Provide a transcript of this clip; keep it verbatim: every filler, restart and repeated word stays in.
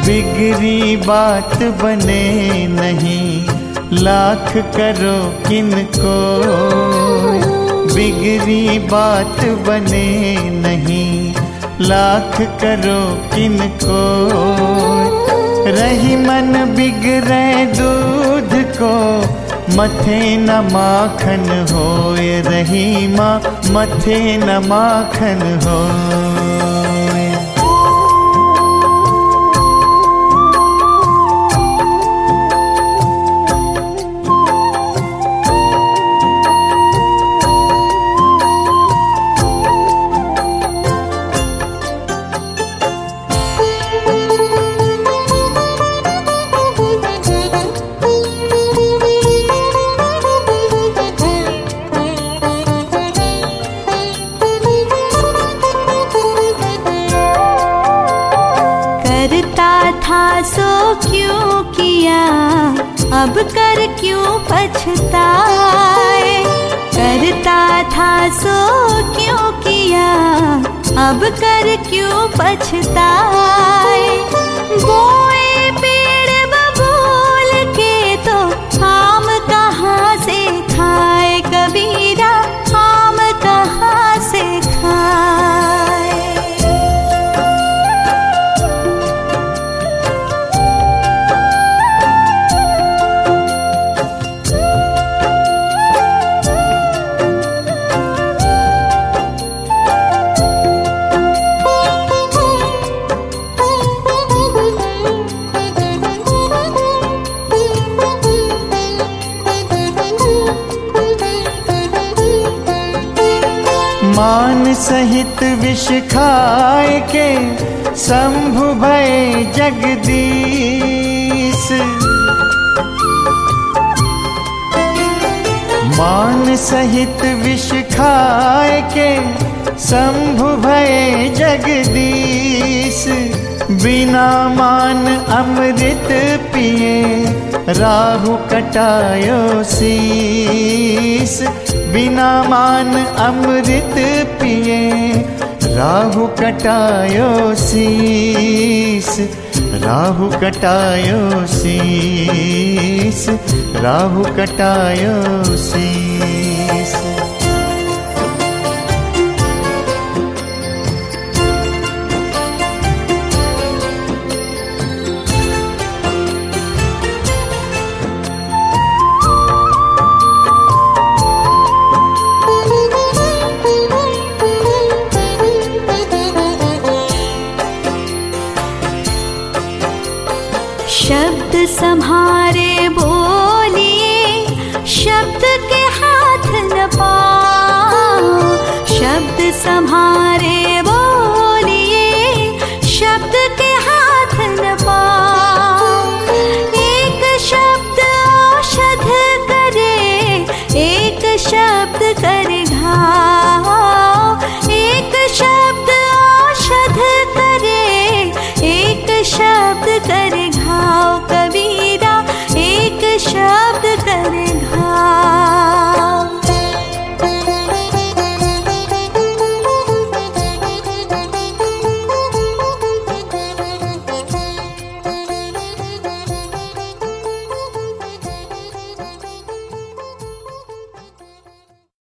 बिगड़ी बात बने नहीं, लाख करो किनको। बिगड़ी बात बने नहीं, लाख करो किनको। रही मन बिगड़े दूध को, मथे न माखन होए। रही माँ मथे न माखन होए। सो क्यों किया, अब कर क्यों पछताए। करता था सो क्यों किया, अब कर क्यों पछताए। बोए पेड़ बबूल के तो आम कहाँ से खाए। कबीरा आम कहाँ से खाए। मान सहित विष खाए के, शंभु भये जगदीश। मान सहित विष खाए के, शंभु भये जगदीश। बिना मान अमृत पिए, राहु कटायो शीस। बिना मान अमृत पिए, राहु कटायो शीस। राहु कटायो शीस, राहु कटायो शीस। शब्द सम्हारे बोलिए, शब्द के हाथ न पाओ। शब्द सम्हारे